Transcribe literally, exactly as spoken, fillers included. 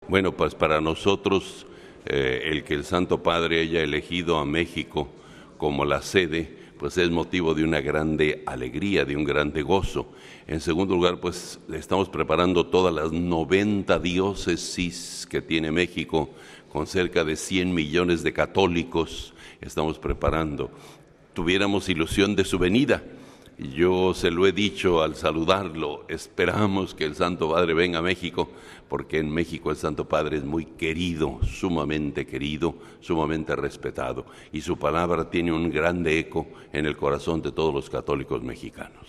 Bueno, pues para nosotros eh, el que el Santo Padre haya elegido a México como la sede, pues es motivo de una grande alegría, de un grande gozo. En segundo lugar, pues estamos preparando todas las noventa diócesis que tiene México, con cerca de cien millones de católicos, estamos preparando. Tuviéramos ilusión de su venida. Yo se lo he dicho al saludarlo, esperamos que el Santo Padre venga a México, porque en México el Santo Padre es muy querido, sumamente querido, sumamente respetado, y su palabra tiene un grande eco en el corazón de todos los católicos mexicanos.